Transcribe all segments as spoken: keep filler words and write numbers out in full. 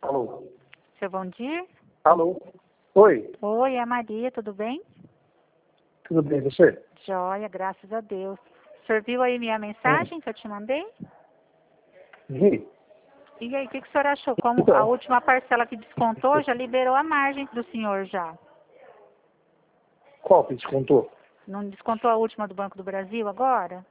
Alô? Seu bom dia? Alô? Oi, Oi, é a Maria, tudo bem? tudo bem, você? Joia, graças a Deus. O senhor viu aí minha mensagem que eu te mandei? Vi. E aí, o que, que o senhor achou? Como a Então, última parcela que descontou já liberou a margem do senhor já. qual que descontou? Não descontou a última do Banco do Brasil agora?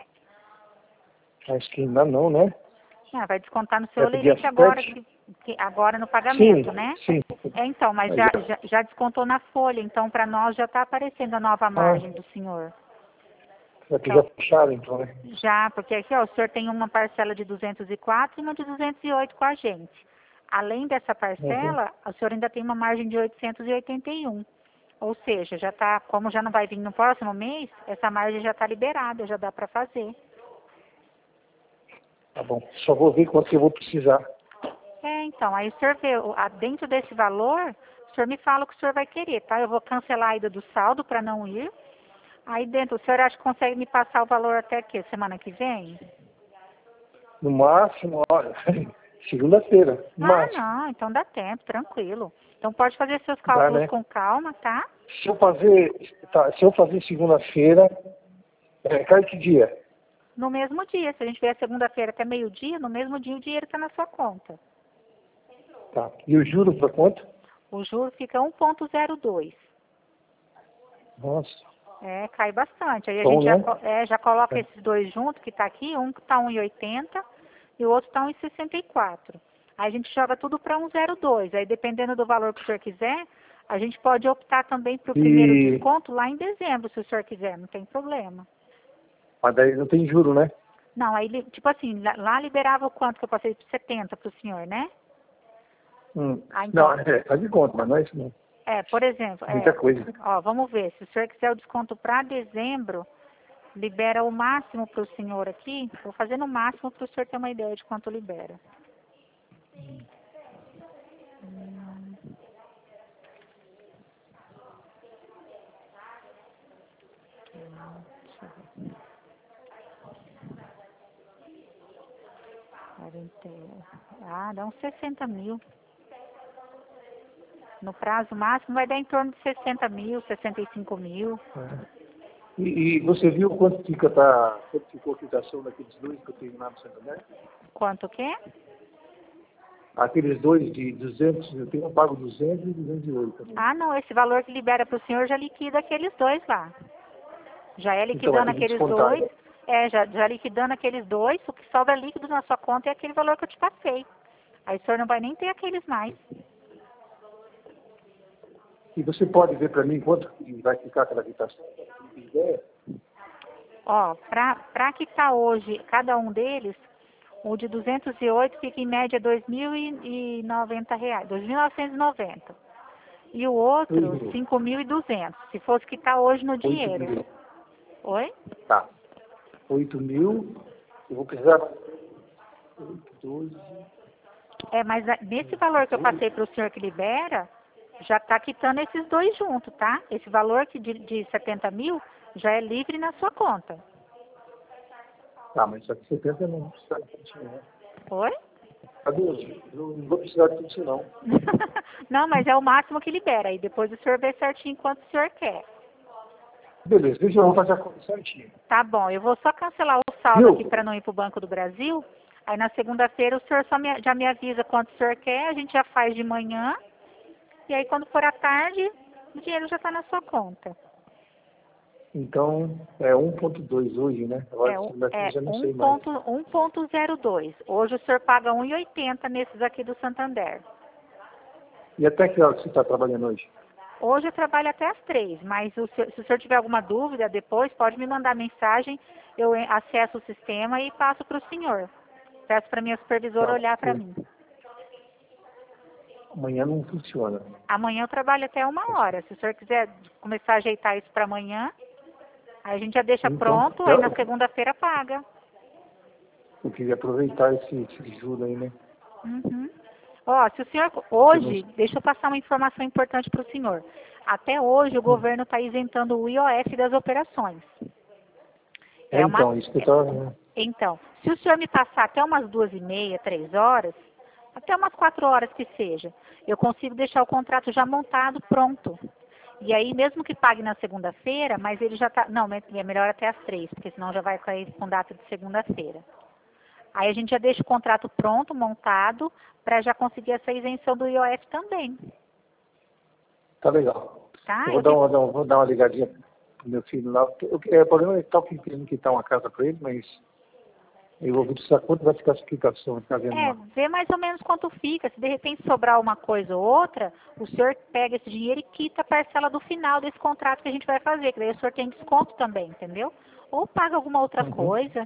Acho que ainda não, né? Ah, vai descontar no seu É pro dia limite agora, sete? que, que- agora no Sim, pagamento, né? sim. É, então, mas Mas já, já- já, já descontou na folha, então para nós já está aparecendo a nova Ah, margem do senhor. é que já Então, fecharam, então, né? já, porque aqui ó, o senhor tem uma parcela de duzentos e quatro e uma de duzentos e oito com a gente. Além dessa Uhum. parcela, o senhor ainda tem uma margem de oitocentos e oitenta e um. Ou seja, já tá, como já não vai vir no próximo mês, essa margem já está liberada, já dá para fazer. Tá bom. Só vou ver quanto que eu vou precisar. É, então, aí o senhor vê, o- a- dentro desse valor, o senhor me fala o que o senhor vai querer, tá? Eu vou cancelar a ida do saldo para não ir. Aí dentro, o senhor acha que consegue me passar o valor até que? Semana que vem? No máximo, olha, segunda-feira, no Ah, máximo. não, então dá tempo, tranquilo. Então pode fazer seus Dá, cálculos né? com calma, tá? Se eu fazer, tá, se eu fazer segunda-feira, é, cai que dia? No mesmo dia, se a gente vier segunda-feira até meio-dia, no mesmo dia o dinheiro está na sua conta. Tá. E o juro para quanto? O juro fica um vírgula zero dois. Nossa, É, cai bastante. Aí a bom, gente já, né? co- é, já coloca É. esses dois juntos, que está aqui, um que está um vírgula oitenta e o outro está um vírgula sessenta e quatro. Aí a gente joga tudo para um vírgula zero dois. Aí dependendo do valor que o senhor quiser, a gente pode optar também para o primeiro E desconto lá em dezembro, se o senhor quiser, não tem problema. mas daí não tem juro, né? Não, aí, li- tipo assim, lá, lá liberava o quanto que eu passei? setenta para o senhor, né? Hum. Ah, então, Não, é, faz de conta, mas não é isso não. é, por exemplo, Muita é, coisa. ó, vamos ver, se o senhor quiser o desconto para dezembro, libera o máximo para o senhor aqui, vou fazer no máximo para o senhor ter uma ideia de quanto libera. Hum, deixa eu ver. quarenta e um. Ah, dá uns sessenta mil. No prazo máximo vai dar em torno de sessenta mil, sessenta e cinco mil. É. E, e você viu quanto fica tá, quanto ficou a quitação daqueles dois que eu tenho lá no Santander? Quanto que é? Aqueles dois de duzentos, eu tenho eu pago duzentos e duzentos e oito também. Ah, não, esse valor que libera para o senhor já liquida aqueles dois lá. Já é Então vai liquidando ter que aqueles descontar, dois, né? é, já, já liquidando aqueles dois, o que sobra líquido na sua conta é aquele valor que eu te passei. Aí o senhor não vai nem ter aqueles mais. E você pode ver para mim quanto que vai ficar aquela quitação? Tem ideia? Ó, pra, pra quitar hoje cada um deles, o de duzentos e oito fica em média dois mil e noventa reais, dois mil novecentos e noventa. E o Dois outro, mil. cinco mil e duzentos, se fosse quitar hoje no Oito dinheiro. mil. Oi? Tá. Oito mil. Eu vou precisar. Oito, doze. É, mas a- nesse valor que eu passei para o senhor que libera, já está quitando esses dois juntos, tá? Esse valor que de, de setenta mil já é livre na sua conta. Tá, mas só que setenta eu não vou precisar disso não. Oi? Cadê os? Eu não vou precisar de tudo isso não. Não, mas é o máximo que libera. E depois o senhor vê certinho quanto o senhor quer. Beleza, deixa eu vou fazer a conta certinho. Tá bom, eu vou só cancelar o saldo aqui Viu? para não ir para o Banco do Brasil. Aí na segunda-feira o senhor só me- já me avisa quanto o senhor quer, a gente já faz de manhã. E aí quando for à tarde, o dinheiro já está na sua conta. Então, é um ponto dois hoje, né? Agora, É, um- segunda-feira eu é já não um sei mais. ponto um ponto zero dois. Hoje o senhor paga um e oitenta nesses aqui do Santander. E até que hora que você está trabalhando hoje? Hoje eu trabalho até as três, mas o senhor- se o senhor tiver alguma dúvida depois, pode me mandar mensagem, eu eh, acesso o sistema e passo para o senhor. Peço para minha supervisora Tá, olhar para porque mim. amanhã não funciona. Amanhã eu trabalho até uma hora. Se o senhor quiser começar a ajeitar isso para amanhã, aí a gente já deixa Então, pronto, aí na eu, segunda-feira paga. eu queria aproveitar esse, esse juro aí, né? Uhum. Ó, se o senhor Porque eu não... hoje, deixa eu passar uma informação importante para o senhor. Até hoje o governo está isentando o I O F das operações. É, É uma, então, isso que eu tava... então, se o senhor me passar até umas duas e meia, três horas, até umas quatro horas que seja, eu consigo deixar o contrato já montado, pronto. E aí, mesmo que pague na segunda-feira, mas ele já está... Não, é melhor até às três, porque senão já vai cair com data de segunda-feira. Aí a gente já deixa o contrato pronto, montado, para já conseguir essa isenção do I O F também. Tá legal. Tá? Eu vou, Eu dar tenho... uma, dar uma- vou dar uma ligadinha pro meu filho lá. Eu, é, o problema é que tá querendo quitar uma casa para ele, mas eu vou verificar quanto vai ficar essa quitação, vai ficar vendo É, lá. vê mais ou menos quanto fica. Se de repente sobrar uma coisa ou outra, o senhor pega esse dinheiro e quita a parcela do final desse contrato que a gente vai fazer, que daí o senhor tem desconto também, entendeu? Ou paga alguma outra Uhum. coisa,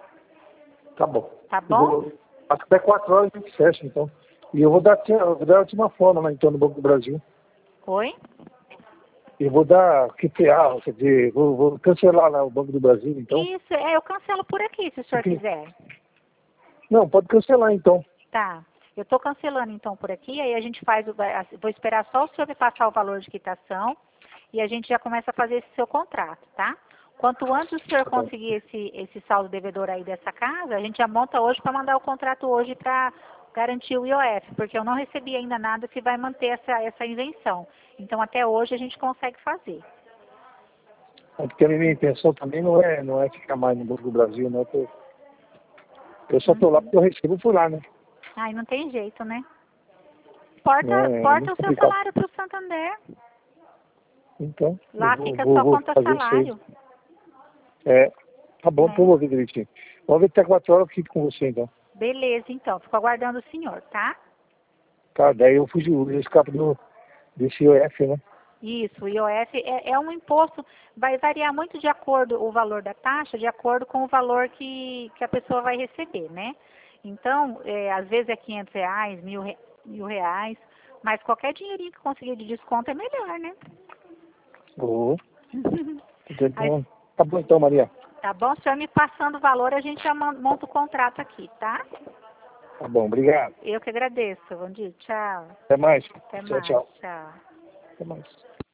Tá bom. tá Eu bom? vou, até quatro horas a gente fecha, então. E eu vou dar, eu vou dar a última forma lá, então, no Banco do Brasil. Oi? Eu vou dar Q T A, quer dizer, vou, vou cancelar lá o Banco do Brasil, então. Isso, é, eu cancelo por aqui, se o senhor Porque- quiser. Não, pode cancelar, então. Tá. Eu estou cancelando então por aqui, aí a gente faz, o, vou esperar só o senhor me passar o valor de quitação e a gente já começa a fazer esse seu contrato, tá? Quanto antes o senhor Tá bom. conseguir esse, esse saldo devedor aí dessa casa, a gente já monta hoje para mandar o contrato hoje para garantir o I O F, porque eu não recebi ainda nada que vai manter essa, essa isenção. Então até hoje a gente consegue fazer. É porque a minha intenção também não é, não é ficar mais no Banco do Brasil, né? Eu, eu só tô lá porque eu recebo por lá, né? Ai, não tem jeito, né? Porta, É, é porta muito o seu complicado. salário para o Santander. Então, eu Lá vou, fica vou, só vou conta fazer isso aí. salário. É, tá bom, Né? então eu vou ver direitinho. Vamos ver até quatro horas eu fico com você, então. Beleza, então. Fico aguardando o senhor, tá? Tá, daí eu fugi, eu escapo do, desse I O F, né? Isso, o I O F é, é um imposto, vai variar muito de acordo o valor da taxa, de acordo com o valor que, que a pessoa vai receber, né? Então, é, às vezes é quinhentos reais, mil, re- mil reais, mas qualquer dinheirinho que conseguir de desconto é melhor, né? Vou. Aí, Então, tá bom então, Maria. tá bom? Se o senhor me passando o valor, a gente já mon- monta o contrato aqui, tá? Tá bom, obrigado. Eu que agradeço. Bom dia, tchau. Até mais. Até Tchau, mais, tchau. tchau. Até mais.